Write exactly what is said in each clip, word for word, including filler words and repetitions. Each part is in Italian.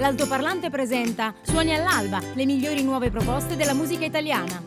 l'Altoparlante presenta Suoni all'alba, le migliori nuove proposte della musica italiana.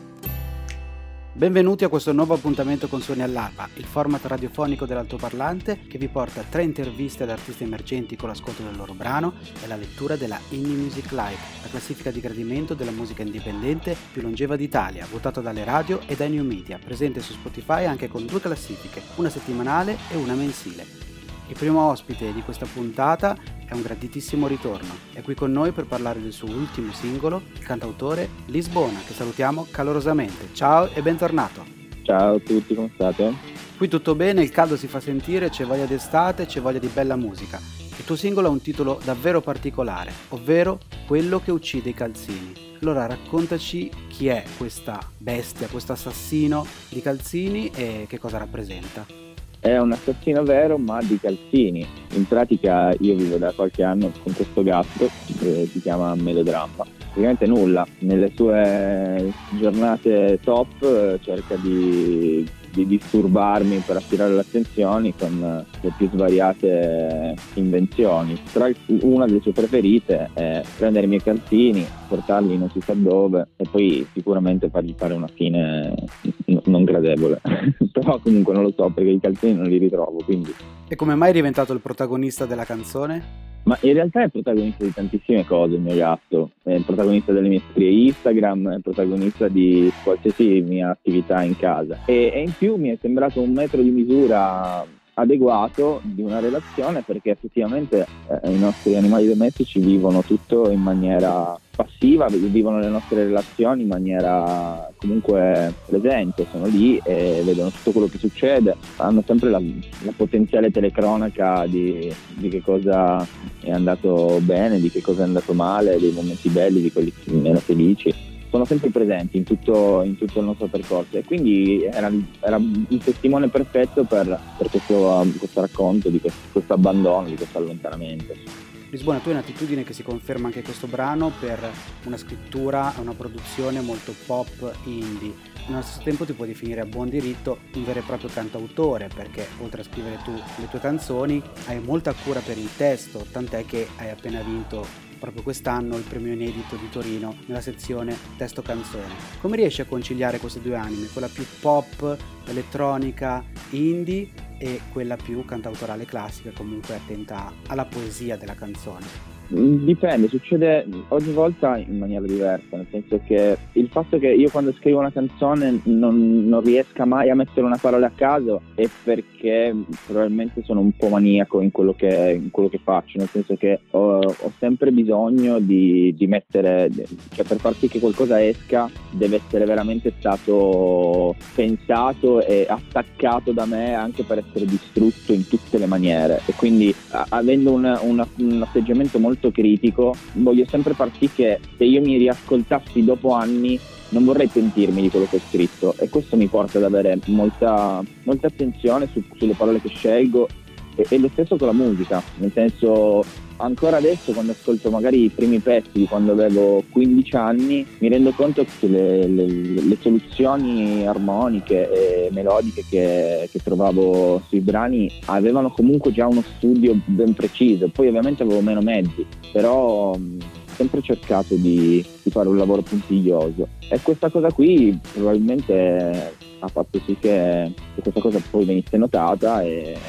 Benvenuti a questo nuovo appuntamento con Suoni all'alba, il format radiofonico dell'Altoparlante che vi porta tre interviste ad artisti emergenti con l'ascolto del loro brano e la lettura della Indie Music Live, la classifica di gradimento della musica indipendente più longeva d'Italia, votata dalle radio e dai new media, presente su Spotify anche con due classifiche, una settimanale e una mensile. Il primo ospite di questa puntata è un graditissimo ritorno. È qui con noi per parlare del suo ultimo singolo, il cantautore Lisbona, che salutiamo calorosamente. Ciao e bentornato. Ciao a tutti, come state? Qui tutto bene, il caldo si fa sentire, c'è voglia d'estate, c'è voglia di bella musica. Il tuo singolo ha un titolo davvero particolare, ovvero Quello che uccide i calzini. Allora raccontaci chi è questa bestia, questo assassino di calzini e che cosa rappresenta. È un assassino vero, ma di calzini. In pratica io vivo da qualche anno con questo gatto che si chiama Melodramma. Praticamente nulla, nelle sue giornate top cerca di, di disturbarmi per attirare l'attenzione con le più svariate invenzioni. Tra una delle sue preferite è prendere i miei calzini, portarli non si sa dove e poi sicuramente fargli fare una fine non gradevole. Però comunque non lo so, perché i calzini non li ritrovo, quindi. E come mai è diventato il protagonista della canzone? Ma in realtà è il protagonista di tantissime cose il mio gatto, è il protagonista delle mie storie Instagram, è il protagonista di qualsiasi mia attività in casa e, e in più mi è sembrato un metro di misura adeguato di una relazione, perché effettivamente eh, i nostri animali domestici vivono tutto in maniera passiva, vivono le nostre relazioni in maniera comunque presente, sono lì e vedono tutto quello che succede, hanno sempre la, la potenziale telecronaca di, di che cosa è andato bene, di che cosa è andato male, dei momenti belli, di quelli meno felici. Sono sempre presenti in tutto, in tutto il nostro percorso e quindi era, era il testimone perfetto per, per questo, questo racconto di questo, questo abbandono, di questo allontanamento. Lisbona, tu hai un'attitudine che si conferma anche questo brano per una scrittura e una produzione molto pop indie. Nello stesso tempo ti puoi definire a buon diritto un vero e proprio cantautore, perché oltre a scrivere tu le tue canzoni hai molta cura per il testo, tant'è che hai appena vinto proprio quest'anno il premio inedito di Torino nella sezione testo canzone. Come riesci a conciliare queste due anime, quella più pop, elettronica, indie e quella più cantautorale classica, comunque attenta alla poesia della canzone? Dipende, succede ogni volta in maniera diversa, nel senso che il fatto che io quando scrivo una canzone non, non riesca mai a mettere una parola a caso è perché probabilmente sono un po' maniaco in quello che, in quello che faccio, nel senso che ho, ho sempre bisogno di, di mettere, cioè per far sì che qualcosa esca deve essere veramente stato pensato e attaccato da me anche per essere distrutto in tutte le maniere, e quindi a, avendo una, una, un atteggiamento molto critico voglio sempre far sì che se io mi riascoltassi dopo anni non vorrei pentirmi di quello che ho scritto, e questo mi porta ad avere molta, molta attenzione su, sulle parole che scelgo e, e lo stesso con la musica, nel senso ancora adesso quando ascolto magari i primi pezzi di quando avevo quindici anni mi rendo conto che le, le, le soluzioni armoniche e melodiche che, che trovavo sui brani avevano comunque già uno studio ben preciso. Poi ovviamente avevo meno mezzi, però ho sempre cercato di, di fare un lavoro puntiglioso, e questa cosa qui probabilmente ha fatto sì che, che questa cosa poi venisse notata e,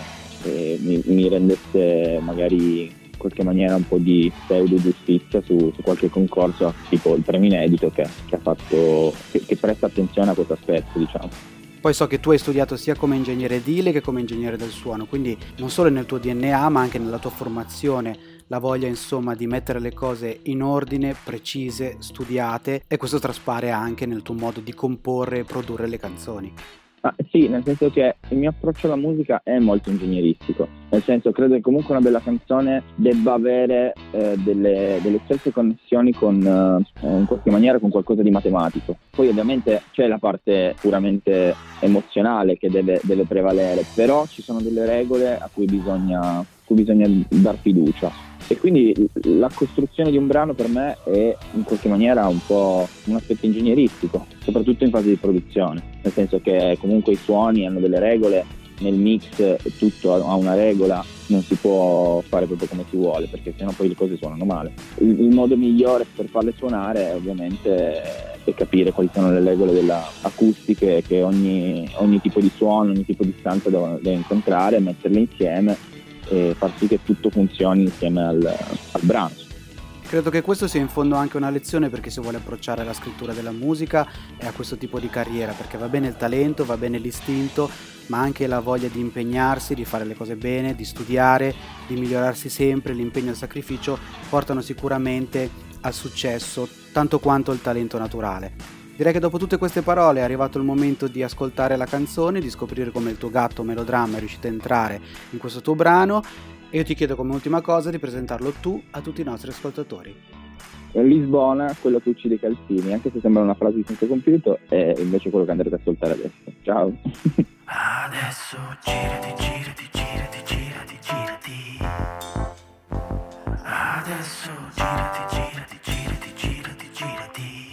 e mi, mi rendesse magari in qualche maniera un po' di pseudo giustizia su, su qualche concorso, tipo il premio inedito che, che ha fatto che, che presta attenzione a questo aspetto, diciamo. Poi so che tu hai studiato sia come ingegnere edile che come ingegnere del suono, quindi non solo nel tuo D N A ma anche nella tua formazione la voglia insomma di mettere le cose in ordine, precise, studiate, e questo traspare anche nel tuo modo di comporre e produrre le canzoni. Ah, sì, nel senso che il mio approccio alla musica è molto ingegneristico, nel senso credo che comunque una bella canzone debba avere eh, delle, delle stesse connessioni con eh, in qualche maniera con qualcosa di matematico. Poi ovviamente c'è la parte puramente emozionale che deve, deve prevalere, però ci sono delle regole a cui bisogna, a cui bisogna dar fiducia. E quindi la costruzione di un brano per me è in qualche maniera un po' un aspetto ingegneristico, soprattutto in fase di produzione, nel senso che comunque i suoni hanno delle regole nel mix tutto ha una regola, non si può fare proprio come si vuole, perché sennò poi le cose suonano male. Il, il modo migliore per farle suonare ovviamente è capire quali sono le regole della acustiche che ogni, ogni tipo di suono, ogni tipo di stanza deve, deve incontrare, metterle insieme e far sì che tutto funzioni insieme al, al brano. Credo che questo sia in fondo anche una lezione per chi si vuole approcciare alla scrittura della musica e a questo tipo di carriera, perché va bene il talento, va bene l'istinto, ma anche la voglia di impegnarsi, di fare le cose bene, di studiare, di migliorarsi sempre. L'impegno e il sacrificio portano sicuramente al successo, tanto quanto il talento naturale. Direi che dopo tutte queste parole è arrivato il momento di ascoltare la canzone, di scoprire come il tuo gatto Melodramma è riuscito a entrare in questo tuo brano, e io ti chiedo come ultima cosa di presentarlo tu a tutti i nostri ascoltatori. Lisbona, quello che uccide i calzini, anche se sembra una frase di senso compiuto, è invece quello che andrete ad ascoltare adesso. Ciao! Adesso girati, girati, girati, girati, girati. Adesso girati, girati, girati, girati, girati.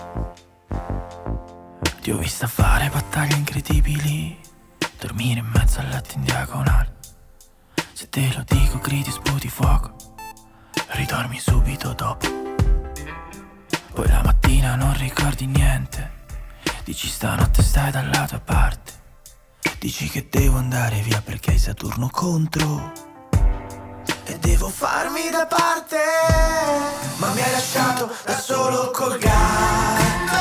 Ti ho vista fare battaglie incredibili, dormire in mezzo al letto in diagonale. Se te lo dico gridi, sputi fuoco, ridormi subito dopo. Poi la mattina non ricordi niente, dici stanotte stai dalla tua parte. Dici che devo andare via perché hai Saturno contro e devo farmi da parte. Ma mi hai lasciato da solo col gatto,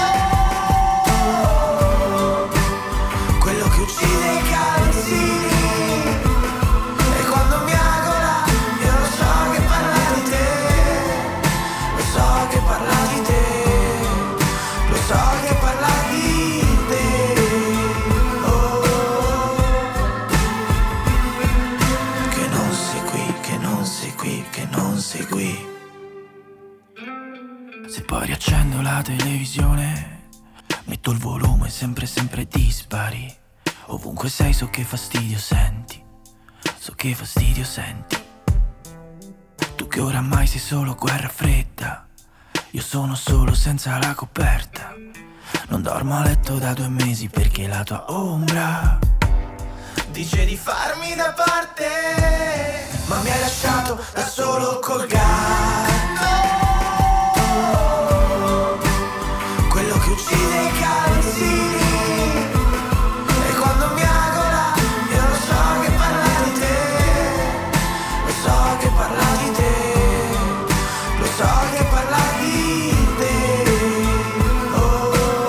quello che uccide i calzini. E quando miagola io lo so che parla di te, lo so che parla di te, lo so che parla di te. Oh, che non sei qui, che non sei qui, che non sei qui. Se poi riaccendo la televisione, metto il volume sempre sempre dispari. Ovunque sei so che fastidio senti, so che fastidio senti. Tu che oramai sei solo guerra fredda, io sono solo senza la coperta. Non dormo a letto da due mesi perché la tua ombra dice di farmi da parte. Ma mi hai lasciato da solo col gatto, quello che uccide i calzini. E quando miagola io lo so che parla di te, lo so che parla di te, lo so che parla di te. Oh,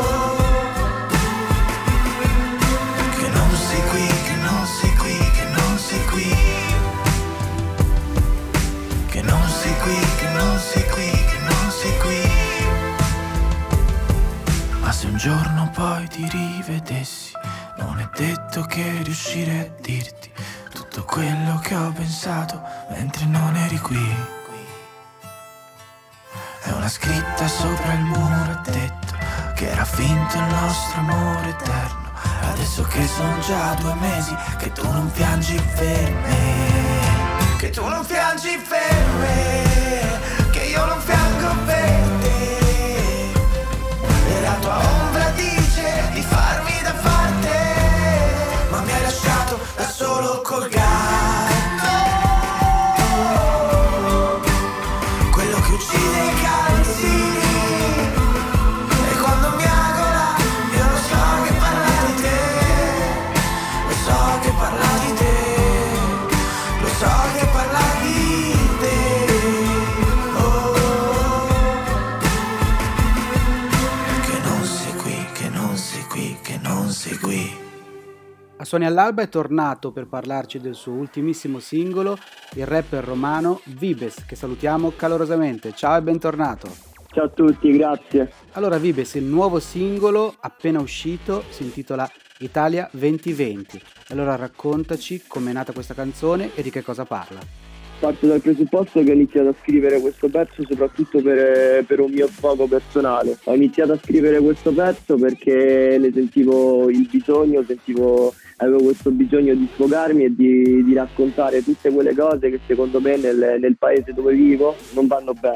che non sei qui, che non sei qui, che non sei qui, che non sei qui, che non sei qui, che non sei qui. Ma se un giorno poi ti rivedessi, non è detto che riuscirei a dirti tutto quello che ho pensato mentre non eri qui. È una scritta sopra il muro, ha detto che era finto il nostro amore eterno. Adesso che sono già due mesi che tu non piangi per me, che tu non piangi per me, che io non piango per te. E la tua ombra dice di farmi da parte, ma mi hai lasciato da solo col gatto, quello che uccide i calzini. E quando miagola io lo so che parla di te, lo so che parla di te, lo so che parla di te. Oh, che non sei qui, che non sei qui, che non sei qui. A Suoni all'Alba è tornato per parlarci del suo ultimissimo singolo, il rapper romano Vibes, che salutiamo calorosamente. Ciao e bentornato. Ciao a tutti, grazie. Allora Vibes, il nuovo singolo appena uscito si intitola Italia venti venti. Allora raccontaci com'è nata questa canzone e di che cosa parla. Parto dal presupposto che ho iniziato a scrivere questo pezzo soprattutto per, per un mio sfogo personale. Ho iniziato a scrivere questo pezzo perché ne sentivo il bisogno, sentivo, avevo questo bisogno di sfogarmi e di, di raccontare tutte quelle cose che secondo me nel, nel paese dove vivo non vanno bene.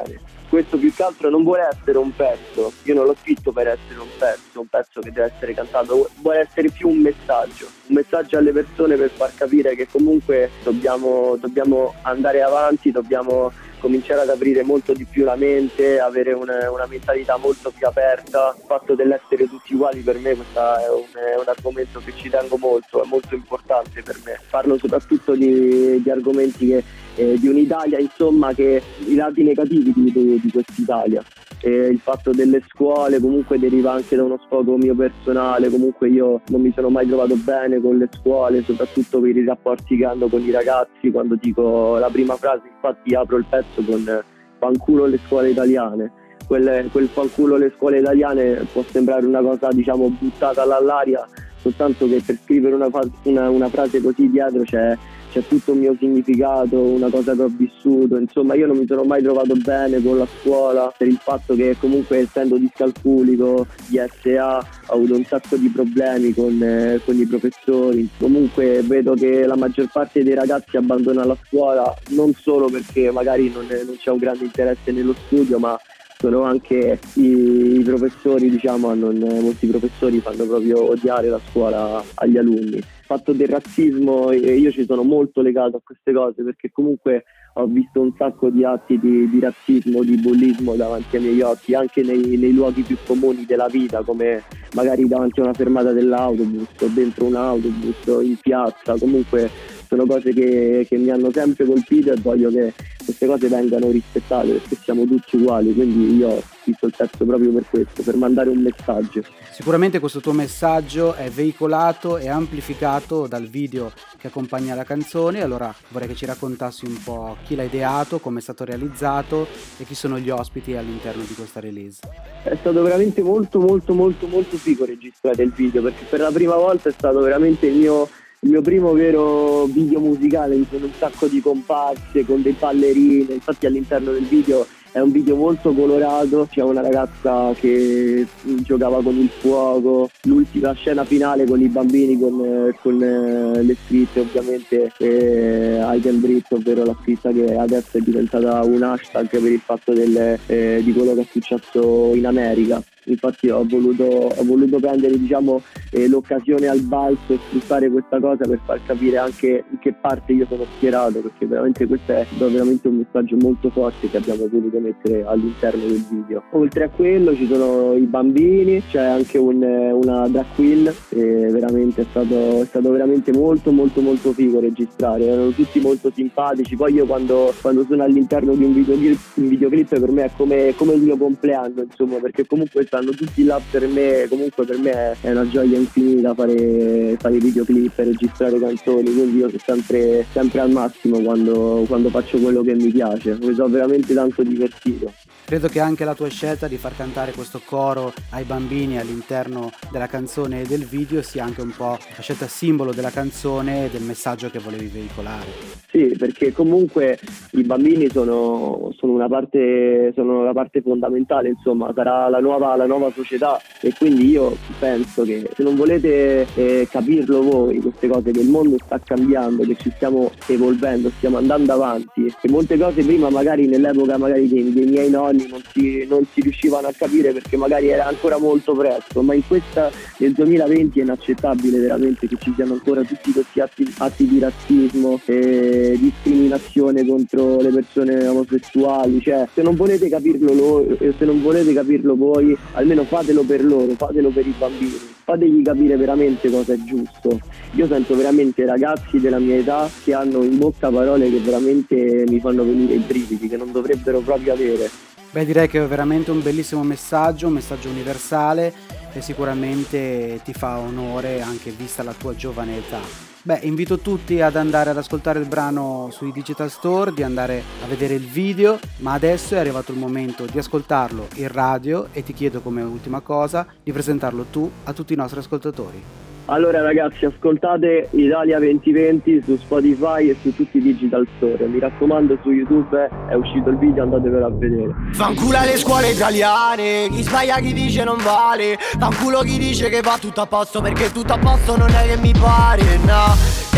questo più che altro non vuole essere un pezzo, io non l'ho scritto per essere un pezzo, un pezzo che deve essere cantato, vuole essere più un messaggio, un messaggio alle persone per far capire che comunque dobbiamo, dobbiamo andare avanti, dobbiamo cominciare ad aprire molto di più la mente, avere una, una mentalità molto più aperta. Il fatto dell'essere tutti uguali per me questo è un, è un argomento che ci tengo molto, è molto importante per me. Parlo soprattutto di, di argomenti che, eh, di un'Italia, insomma, che i lati negativi di, di, di quest'Italia. E il fatto delle scuole comunque deriva anche da uno sfogo mio personale, comunque io non mi sono mai trovato bene con le scuole, soprattutto per i rapporti che hanno con i ragazzi. Quando dico la prima frase, infatti apro il pezzo con fanculo le scuole italiane. Quel, quel fanculo le scuole italiane può sembrare una cosa, diciamo, buttata all'aria, soltanto che per scrivere una, una, una frase così dietro c'è c'è tutto un mio significato, una cosa che ho vissuto. Insomma, io non mi sono mai trovato bene con la scuola per il fatto che comunque, essendo discalculico, di S A, ho avuto un sacco di problemi con, eh, con i professori. Comunque vedo che la maggior parte dei ragazzi abbandona la scuola non solo perché magari non, è, non c'è un grande interesse nello studio, ma sono anche i, i professori, diciamo, non, molti professori fanno proprio odiare la scuola agli alunni. Il fatto del razzismo, io ci sono molto legato a queste cose perché comunque ho visto un sacco di atti di, di razzismo, di bullismo davanti ai miei occhi, anche nei, nei luoghi più comuni della vita, come magari davanti a una fermata dell'autobus o dentro un autobus o in piazza. Comunque sono cose che, che mi hanno sempre colpito e voglio che queste cose vengano rispettate perché siamo tutti uguali, quindi io ho scritto il testo proprio per questo, per mandare un messaggio. Sicuramente questo tuo messaggio è veicolato e amplificato dal video che accompagna la canzone, allora vorrei che ci raccontassi un po' chi l'ha ideato, come è stato realizzato e chi sono gli ospiti all'interno di questa release. È stato veramente molto molto molto molto figo registrare il video perché per la prima volta è stato veramente il mio Il mio primo vero video musicale, con un sacco di comparse, con dei ballerine. Infatti all'interno del video è un video molto colorato, c'è una ragazza che giocava con il fuoco, l'ultima scena finale con i bambini con, con le scritte ovviamente eh, I Can Breathe, ovvero la scritta che adesso è diventata un hashtag per il fatto del, eh, di quello che è successo in America. Infatti ho voluto, ho voluto prendere, diciamo, eh, l'occasione al balzo e sfruttare questa cosa per far capire anche in che parte io sono schierato, perché veramente questo è veramente un messaggio molto forte che abbiamo voluto mettere all'interno del video. Oltre a quello ci sono i bambini, c'è anche un, una drag queen, e veramente è stato, è stato veramente molto molto molto figo registrare, erano tutti molto simpatici. Poi io quando, quando sono all'interno di un videoclip, un videoclip per me è come, come il mio compleanno, insomma, perché comunque stanno tutti là per me. Comunque per me è una gioia infinita fare, fare videoclip, registrare canzoni, quindi io sono sempre, sempre al massimo quando, quando faccio quello che mi piace, mi sono veramente tanto divertito. Credo che anche la tua scelta di far cantare questo coro ai bambini all'interno della canzone e del video sia anche un po' la scelta simbolo della canzone e del messaggio che volevi veicolare. Sì, perché comunque i bambini sono, sono una parte, sono la parte fondamentale, insomma, sarà la nuova, la nuova società, e quindi io penso che se non volete eh, capirlo voi, queste cose, che il mondo sta cambiando, che ci stiamo evolvendo, stiamo andando avanti, e molte cose prima magari nell'epoca magari dei, dei miei nonni non si, non si riuscivano a capire perché magari era ancora molto presto, ma in questa nel duemilaventi è inaccettabile veramente che ci siano ancora tutti questi atti, atti di razzismo e discriminazione contro le persone omosessuali. Cioè, se non volete capirlo loro, se non volete capirlo voi, almeno fatelo per loro, fatelo per i bambini, fategli capire veramente cosa è giusto. Io sento veramente ragazzi della mia età che hanno in bocca parole che veramente mi fanno venire i brividi, che non dovrebbero proprio avere. Beh, direi che è veramente un bellissimo messaggio, un messaggio universale e sicuramente ti fa onore anche vista la tua giovane età. Beh, invito tutti ad andare ad ascoltare il brano sui Digital Store, di andare a vedere il video, ma adesso è arrivato il momento di ascoltarlo in radio e ti chiedo come ultima cosa di presentarlo tu a tutti i nostri ascoltatori. Allora ragazzi, ascoltate Italia venti venti su Spotify e su tutti i Digital Store. Mi raccomando, su YouTube è uscito il video, andatevelo a vedere. Fanculo alle scuole italiane, chi sbaglia chi dice non vale. Fanculo chi dice che va tutto a posto, perché tutto a posto non è che mi pare, no.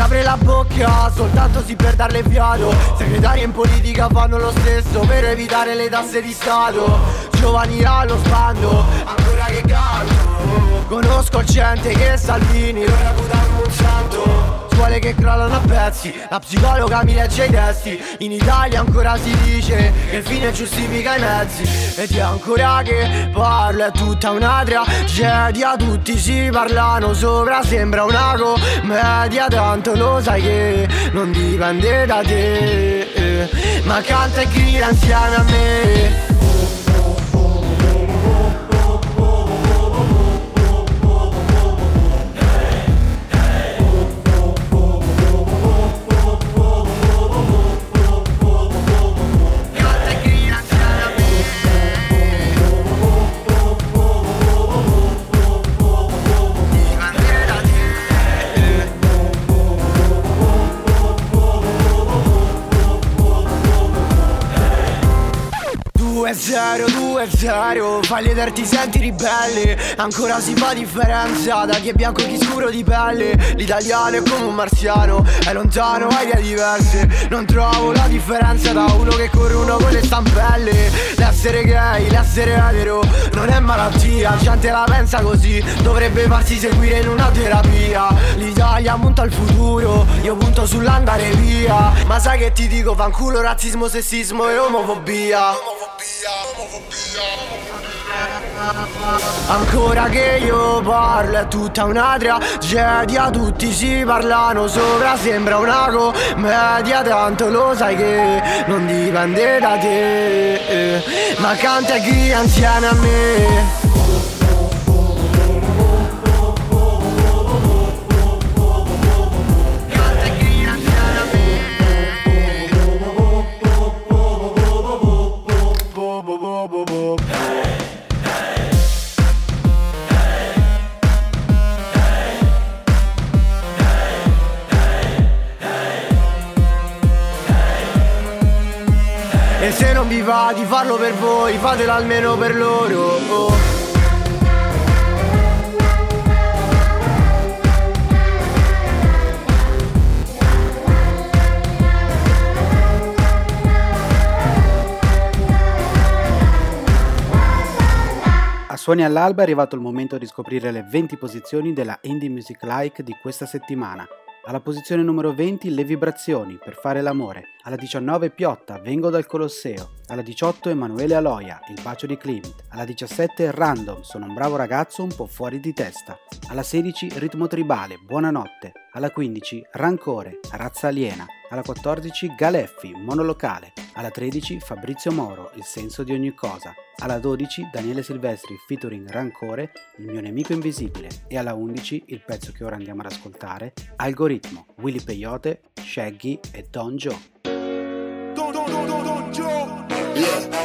apre la bocca soltanto sì per darle fiato. Segretari in politica fanno lo stesso per evitare le tasse di Stato. Giovani allo sbando, ancora che canto. Conosco gente che Salvini lo reputa come un santo. Scuole che crollano a pezzi, la psicologa mi legge i testi. In Italia ancora si dice che il fine giustifica i mezzi. E ti ancora che parlo, è tutta una tragedia. Tutti si parlano sopra, sembra una commedia. Tanto lo sai che non dipende da te, ma canta e grida insieme a me. due zero, due zero, fai leader ti senti ribelle. Ancora si fa differenza da chi è bianco e chi scuro di pelle. L'italiano è come un marziano, è lontano, ha idee diverse. Non trovo la differenza da uno che corre, uno con le stampelle. L'essere gay, l'essere etero non è malattia, gente la pensa così, dovrebbe farsi seguire in una terapia. L'Italia punta al futuro, io punto sull'andare via. Ma sai che ti dico, fanculo razzismo, sessismo e omofobia. Ancora che io parlo è tutta una tragedia. Tutti si parlano sopra, sembra una commedia. Tanto lo sai che non dipende da te, ma canta e grida insieme a me. E se non vi va di farlo per voi, fatelo almeno per loro. Oh. A Suoni all'Alba è arrivato il momento di scoprire le venti posizioni della Indie Music Like di questa settimana. Alla posizione numero venti Le Vibrazioni, Per fare l'amore. Alla diciannove Piotta, Vengo dal Colosseo. Alla diciotto Emanuele Aloia, Il bacio di Klimt. Alla diciassette Random, Sono un bravo ragazzo un po' fuori di testa. Alla sedici Ritmo tribale, Buonanotte. Alla quindici Rancore, Razza aliena. Alla quattordici Galeffi, Monolocale. Alla tredici Fabrizio Moro, Il senso di ogni cosa. Alla dodici Daniele Silvestri featuring Rancore, Il mio nemico invisibile. E alla undici il pezzo che ora andiamo ad ascoltare, Algoritmo, Willy Peyote, Shaggy e Don Joe. Don, don, don, don, don Joe. Yeah.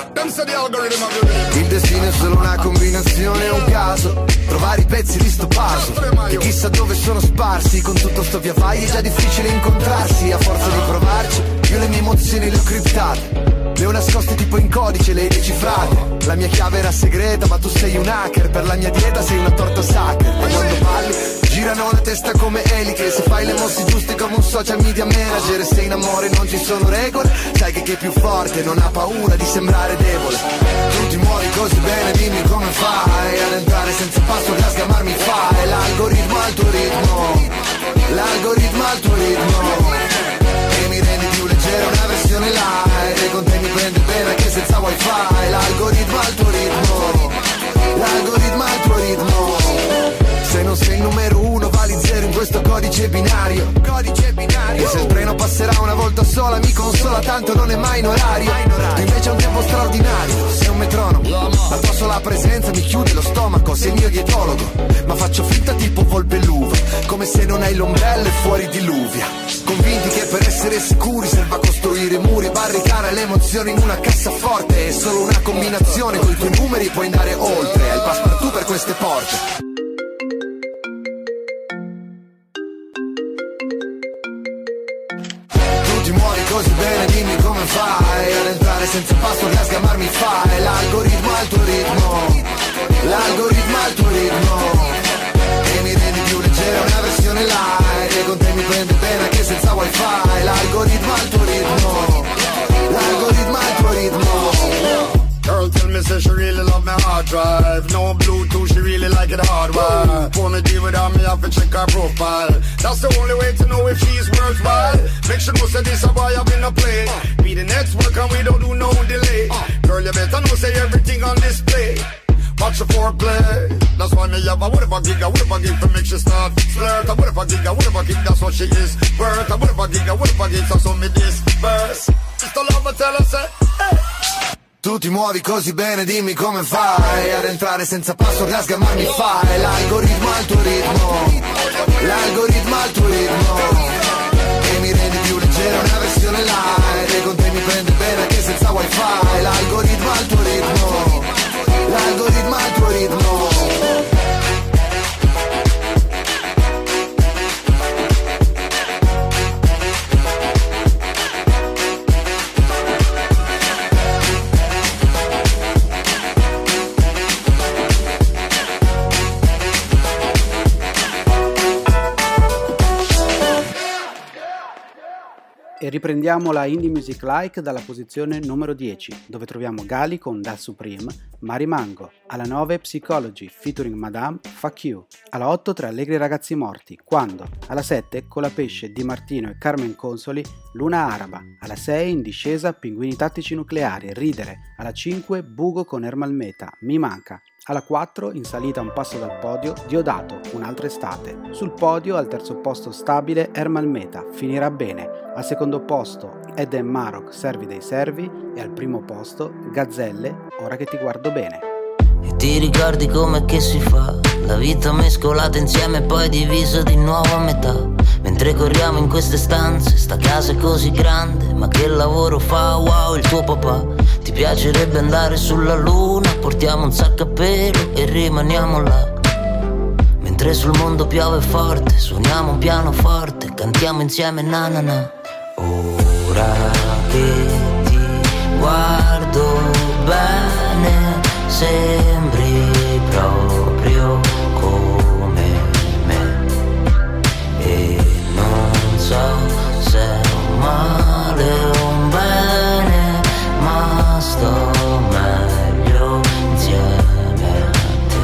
Il destino è solo una combinazione, è un caso trovare i pezzi di sto puzzle e chissà dove sono sparsi. Con tutto sto via vai è già difficile incontrarsi. A forza di provarci io le mie emozioni le ho criptate, le ho nascoste tipo in codice, le hai decifrate. La mia chiave era segreta ma tu sei un hacker, per la mia dieta sei una torta sacra. E quando parli girano la testa come eliche, se fai le mosse giuste come un social media manager. Se in amore non ci sono regole, sai che chi è più forte non ha paura di sembrare debole. Tu ti muovi così bene, dimmi come fai ad entrare senza password, a sgamarmi fai. L'algoritmo al tuo ritmo, l'algoritmo al tuo ritmo, e mi rendi più leggero, una versione light. E con te mi prende bene anche senza wifi. L'algoritmo al tuo ritmo, l'algoritmo al tuo ritmo. Se non sei il numero uno vali zero in questo codice binario. Codice binario. E se il treno passerà una volta sola mi consola, tanto non è mai in orario. Tu invece hai un tempo straordinario, sei un metronomo. La tua sola presenza mi chiude lo stomaco, sei il mio dietologo. Ma faccio finta tipo volpe l'uva, come se non hai l'ombrello e fuori diluvia. Convinti che per essere sicuri serva costruire muri e barricare le emozioni in una cassaforte. È solo una combinazione, con i tuoi numeri puoi andare oltre. Hai il passepartout per queste porte. Ti muovi così bene, dimmi come fai ad entrare senza password, a sgamarmi fai. L'algoritmo al tuo ritmo, l'algoritmo al tuo ritmo, e mi rendi più leggero, una versione light. E con te mi prendo say she really love my hard drive. No Bluetooth, she really like it hardwired. For me deal with her, me have to check her profile. That's the only way to know if she's worthwhile. Make sure know say this a boy I've been a play. Be the next work and we don't do no delay. Girl, you better know say everything on display. Watch the foreplay. That's why me have a whatever gig, a whatever gig to make she start flirt. A whatever gig, a whatever gig, that's what she is. Worth a whatever gig, a whatever gig, so me this verse. Just a love tell her say, hey. Tu ti muovi così bene, dimmi come fai ad entrare senza password, a sgammarmi fai. L'algoritmo al tuo ritmo, l'algoritmo al tuo ritmo, e mi rendi più leggero, una versione light. E con te mi prende bene anche senza wifi. L'algoritmo al tuo ritmo, l'algoritmo al tuo ritmo. E riprendiamo la Indie Music Like dalla posizione numero dieci, dove troviamo Gali con Da Supreme, Mari Mango. Alla nove Psychology featuring Madame, Fuck You. Alla otto Tre Allegri Ragazzi Morti, Quando. Alla sette Colapesce, Di Martino e Carmen Consoli, Luna Araba. Alla sei in discesa Pinguini Tattici Nucleari, Ridere. Alla cinque Bugo con Ermal Meta, Mi Manca. Alla quattro, in salita un passo dal podio, Diodato, Un'altra estate. Sul podio, al terzo posto stabile, Ermal Meta, Finirà bene. Al secondo posto, Eden Marok, Servi dei Servi. E al primo posto, Gazzelle, Ora che ti guardo bene. E ti ricordi com'è che si fa? La vita mescolata insieme e poi divisa di nuovo a metà. Mentre corriamo in queste stanze, sta casa è così grande, ma che lavoro fa? Wow, il tuo papà. Ti piacerebbe andare sulla luna? Portiamo un sacco a pelo e rimaniamo là. Mentre sul mondo piove forte, suoniamo un pianoforte, cantiamo insieme na na na. Ora che ti guardo bene, sembri proprio come me. E non so se è un male o un bene, ma sto meglio insieme a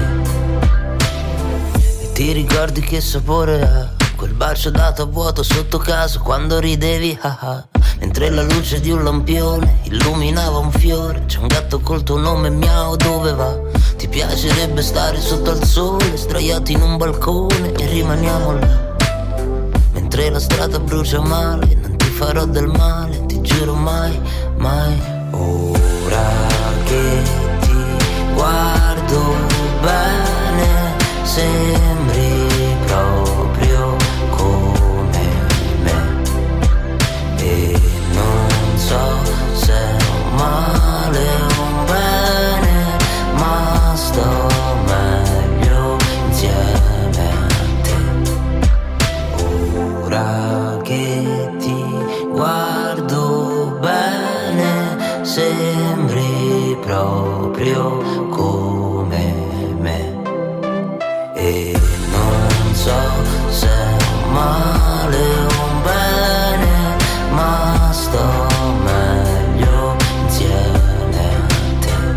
te. E ti ricordi che sapore ha quel bacio dato a vuoto sotto casa quando ridevi, ah ah. Mentre la luce di un lampione illuminava un fiore. C'è un gatto col tuo nome, miau, dove va? Ti piacerebbe stare sotto al sole, sdraiati in un balcone e rimaniamo là. Mentre la strada brucia male, non ti farò del male, ti giuro mai, mai. Ora che ti guardo bene, sembri proprio come me. E non so se è un male o un bene, ma sto meglio insieme a te. Ora che ti guardo bene, sembri proprio come me. E non so se è un male o un bene, ma sto meglio insieme a te.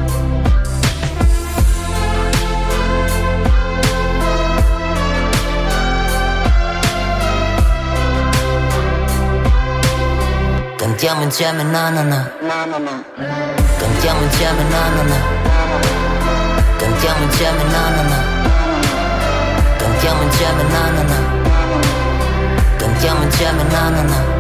Cantiamo insieme na na na, cantiamo insieme na na na, cantiamo insieme na na na, cantiamo insieme na na na, cantiamo insieme na na na.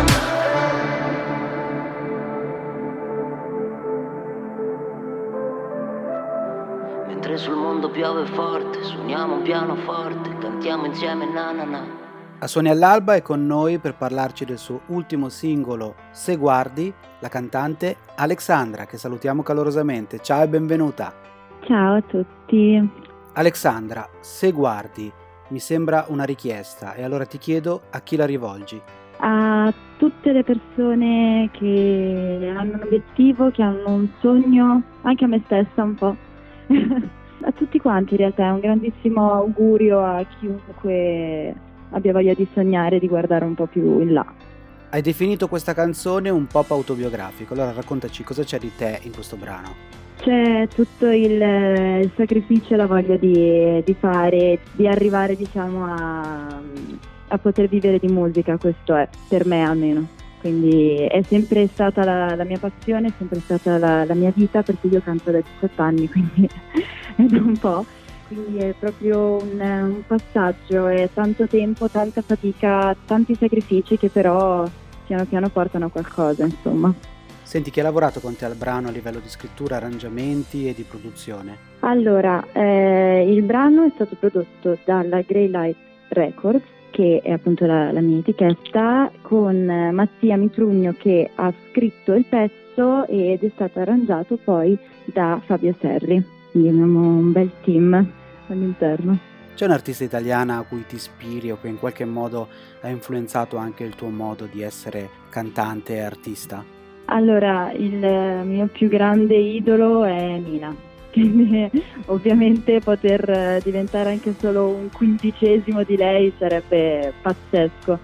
Mentre sul mondo piove forte, suoniamo un pianoforte, cantiamo insieme na na na. A Suoni all'Alba è con noi per parlarci del suo ultimo singolo Se Guardi, la cantante Alexandra, che salutiamo calorosamente. Ciao e benvenuta. Ciao a tutti. Alexandra, Se Guardi, mi sembra una richiesta e allora ti chiedo a chi la rivolgi? A tutte le persone che hanno un obiettivo, che hanno un sogno, anche a me stessa un po'. A tutti quanti in realtà, è un grandissimo augurio a chiunque abbia voglia di sognare, di guardare un po' più in là. Hai definito questa canzone un pop autobiografico, allora raccontaci cosa c'è di te in questo brano. C'è tutto il, il sacrificio e la voglia di, di fare, di arrivare diciamo a, a poter vivere di musica, questo è, per me almeno. Quindi è sempre stata la, la mia passione, è sempre stata la, la mia vita, perché io canto da diciotto anni, quindi è da un po'. Quindi è proprio un, un passaggio, è tanto tempo, tanta fatica, tanti sacrifici che però piano piano portano a qualcosa, insomma. Senti, chi ha lavorato con te al brano a livello di scrittura, arrangiamenti e di produzione? Allora, eh, il brano è stato prodotto dalla Greylight Records, che è appunto la, la mia etichetta, con Mattia Mitrugno che ha scritto il pezzo ed è stato arrangiato poi da Fabio Serri, quindi abbiamo un bel team all'interno. C'è un'artista italiana a cui ti ispiri o che in qualche modo ha influenzato anche il tuo modo di essere cantante e artista? Allora, il mio più grande idolo è Mina, quindi ovviamente poter diventare anche solo un quindicesimo di lei sarebbe pazzesco,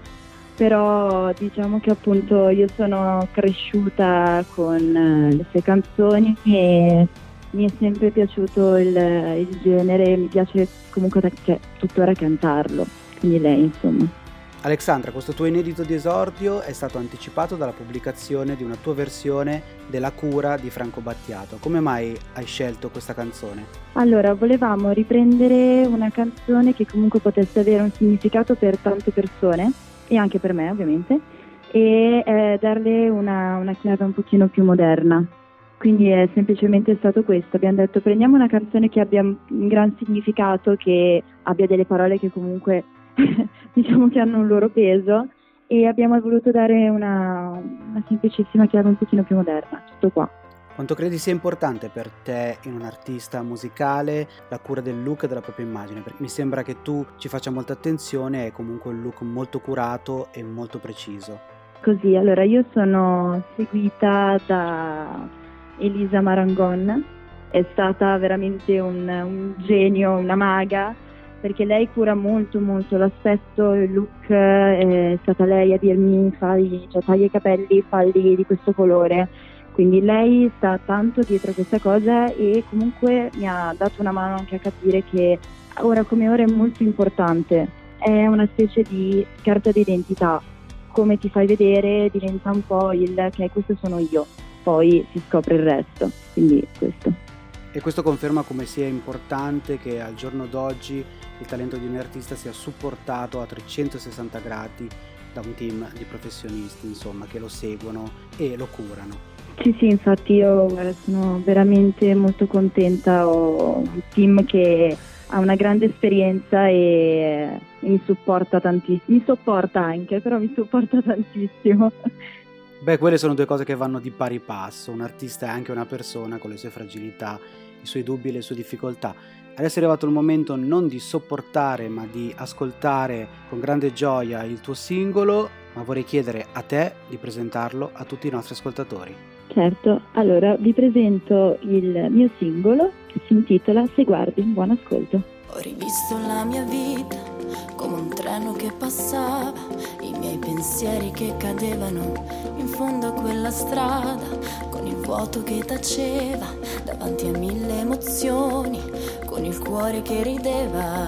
però diciamo che appunto io sono cresciuta con le sue canzoni e mi è sempre piaciuto il, il genere, mi piace comunque cioè, tuttora cantarlo, quindi lei insomma. Alexandra, questo tuo inedito di esordio è stato anticipato dalla pubblicazione di una tua versione della Cura di Franco Battiato. Come mai hai scelto questa canzone? Allora, volevamo riprendere una canzone che comunque potesse avere un significato per tante persone, e anche per me ovviamente, e eh, darle una, una chiave un pochino più moderna. Quindi è semplicemente stato questo, abbiamo detto prendiamo una canzone che abbia un gran significato, che abbia delle parole che comunque diciamo che hanno un loro peso, e abbiamo voluto dare una, una semplicissima chiave un pochino più moderna, tutto qua. Quanto credi sia importante per te in un artista musicale la cura del look e della propria immagine? Perché mi sembra che tu ci faccia molta attenzione, è comunque un look molto curato e molto preciso. Così, allora io sono seguita da Elisa Marangon, è stata veramente un, un genio, una maga, perché lei cura molto molto l'aspetto, il look, è stata lei a dirmi fai, cioè, taglia i capelli, falli di questo colore, quindi lei sta tanto dietro a questa cosa e comunque mi ha dato una mano anche a capire che ora come ora è molto importante, è una specie di carta d'identità, come ti fai vedere diventa un po' il che questo sono io, poi si scopre il resto, quindi questo. E questo conferma come sia importante che al giorno d'oggi il talento di un artista sia supportato a trecentosessanta gradi da un team di professionisti, insomma, che lo seguono e lo curano. Sì, sì, infatti io sono veramente molto contenta, ho un team che ha una grande esperienza e, e mi supporta tantissimo, mi sopporta anche, però mi supporta tantissimo. Beh, quelle sono due cose che vanno di pari passo, un artista è anche una persona con le sue fragilità, i suoi dubbi e le sue difficoltà. Adesso è arrivato il momento non di sopportare ma di ascoltare con grande gioia il tuo singolo, ma vorrei chiedere a te di presentarlo a tutti i nostri ascoltatori. Certo, allora vi presento il mio singolo che si intitola Se guardi, buon ascolto. Ho rivisto la mia vita come un treno che passava, i miei pensieri che cadevano in fondo a quella strada, con il vuoto che taceva davanti a mille emozioni, con il cuore che rideva.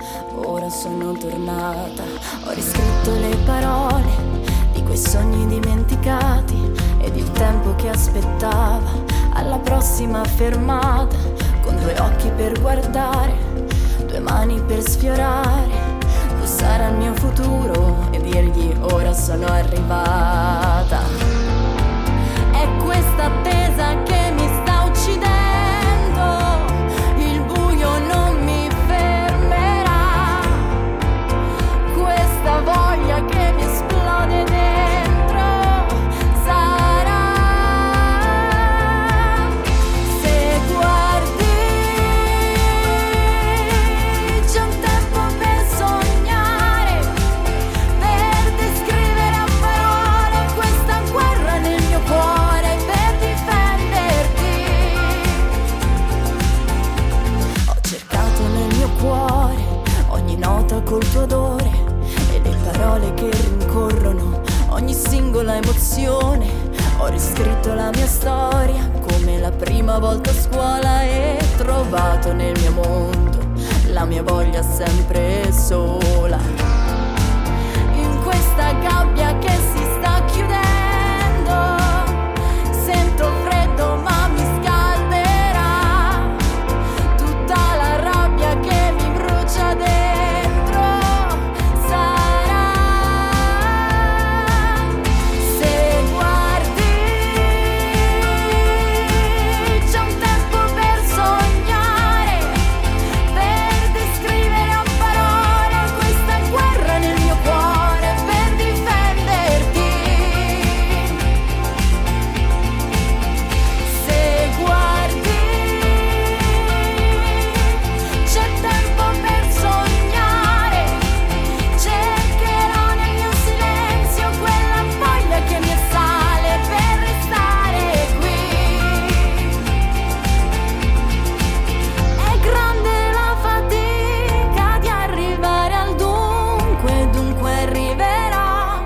Ora sono tornata, ho riscritto le parole di quei sogni dimenticati ed il tempo che aspettava alla prossima fermata, con due occhi per guardare, due mani per sfiorare, bussare al mio futuro e dirgli ora sono arrivata. È questa attesa che mi sta uccidendo, il buio non mi fermerà, questa voglia che mi esplode dentro sarà. Se guardi c'è un tempo per sognare, per descrivere a parole questa guerra nel mio cuore, per difendere l'ultima volta a scuola e trovato nel mio mondo la mia voglia sempre sola. In questa gabbia che si sta chiudendo sento freddo ma mi scalderà tutta la rabbia che mi brucia dentro. Sarà se guardi c'è un tempo per sognare, per descrivere a parole questa guerra nel mio cuore, per difenderti. Se guardi c'è tempo per sognare, cercherò nel mio silenzio quella voglia che mi assale per restare qui. È grande la fatica di arrivare al dunque, dunque arriverò,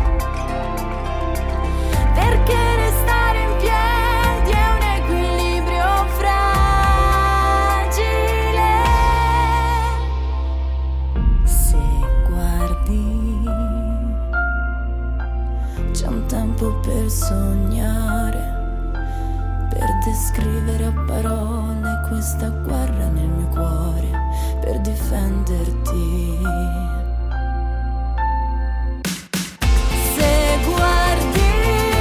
perché restare in piedi è un equilibrio fragile. Se guardi c'è un tempo per sognare, per descrivere a parole questa guerra nel mio cuore, per difenderti. Se guardi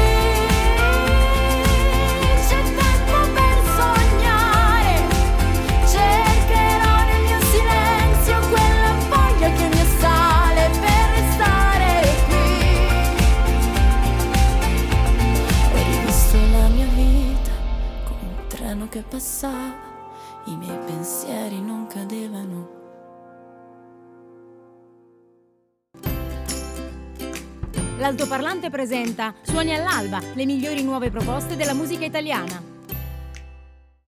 c'è tempo per sognare, cercherò nel mio silenzio quella voglia che mi assale per restare qui. Ho rivisto la mia vita come un treno che passava, i miei pensieri non cadevano. L'Altoparlante presenta Suoni all'alba, le migliori nuove proposte della musica italiana.